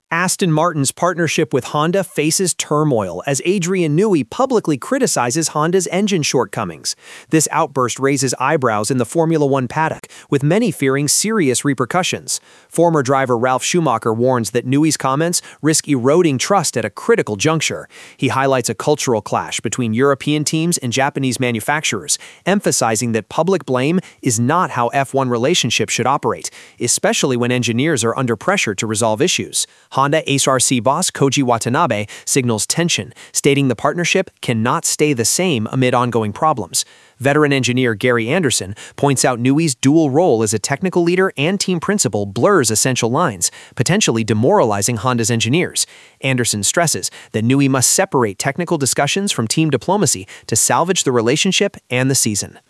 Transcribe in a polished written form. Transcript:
Aston Martin's partnership with Honda faces turmoil as Adrian Newey publicly criticizes Honda's engine shortcomings. This outburst raises eyebrows in the Formula One paddock, with many fearing serious repercussions. Former driver Ralf Schumacher warns that Newey's comments risk eroding trust at a critical juncture. He highlights a cultural clash between European teams and Japanese manufacturers, emphasizing that public blame is not how F1 relationships should operate, especially when engineers are under pressure to resolve issues. Honda HRC boss Koji Watanabe signals tension, stating the partnership cannot stay the same amid ongoing problems. Veteran engineer Gary Anderson points out Newey's dual role as a technical leader and team principal blurs essential lines, potentially demoralizing Honda's engineers. Anderson stresses that Newey must separate technical discussions from team diplomacy to salvage the relationship and the season.